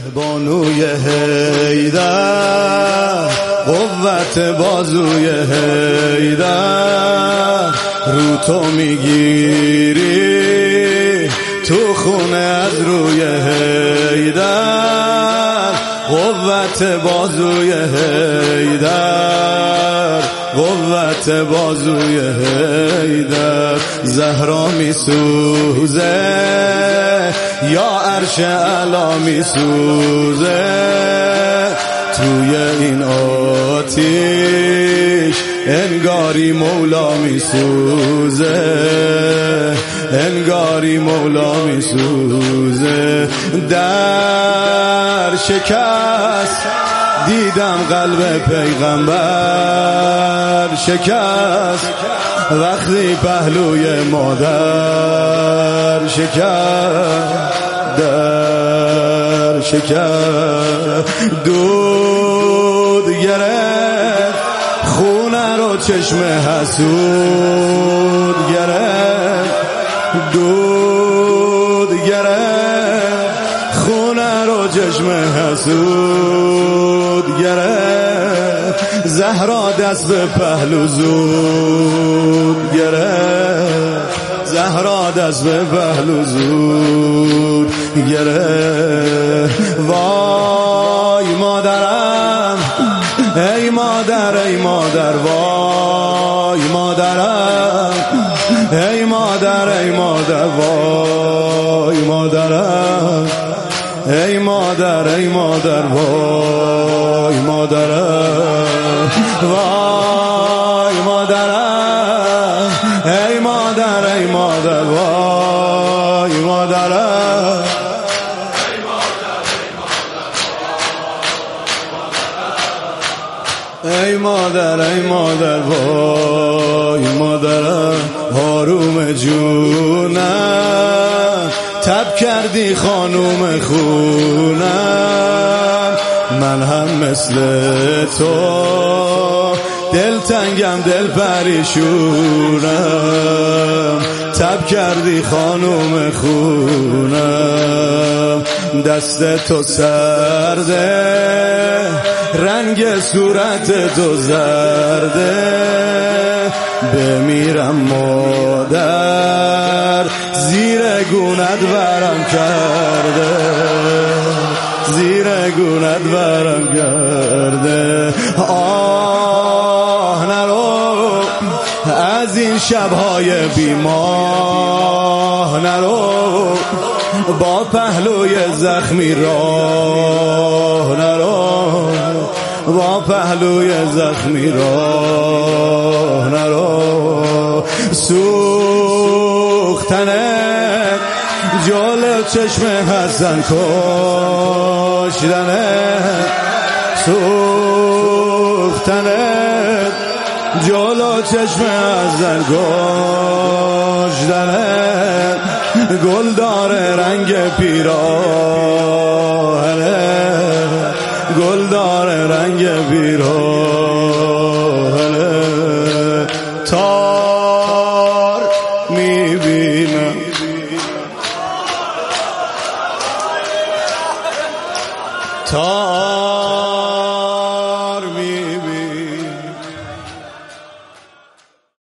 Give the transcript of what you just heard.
بانوی حیدر، قوت بازوی حیدر، رو تو میگیری تو خونه از روی حیدر، قوت بازوی حیدر، قوت بازوی حیدر. زهرا میسوزه یا عرش اعلی میسوزه، توی این آتیش انگاری مولا میسوزه، انگاری مولا میسوزه. در شکست دیدم قلب پیغمبر شکست، وقتی پهلوی مادر شکست، در شکست. دود گرفت خونه رو چشم حسود گرفت، دود گرفت خونه رو چشم حسود گرفت. زهرا دست به پهلو زود گرفت، زهرا دست به پهلو زود گرفت. وای مادرم ای مادر، ای مادر، وای مادرم ای مادر، ای مادر، وای مادرم ای مادر، ای مادر، وای مادرم، وای مادرم ای مادر، ای مادر، وای مادرم. ای مادر، ای مادر، وای مادرم. حروم جونم تب کردی خانوم خونم، من هم مثل تو دلتنگم دل پریشونم، تب کردی خانوم خونم. دست تو سرده رنگ صورت تو زرده، بمیرم مادر زیر گونت ورم کرده، زیر گونت ورم کرده. آه نرو از این شبهای بیماه، نرو با پهلوی زخمی راه، نرو با پهلوی زخمی راه، نرو. سوختنه جلو چشم حسن کشتنه، سوختنه جلو چشم حسن کشتنه. گل داره رنگ پیراهنه، گل داره رنگ پیراهنه.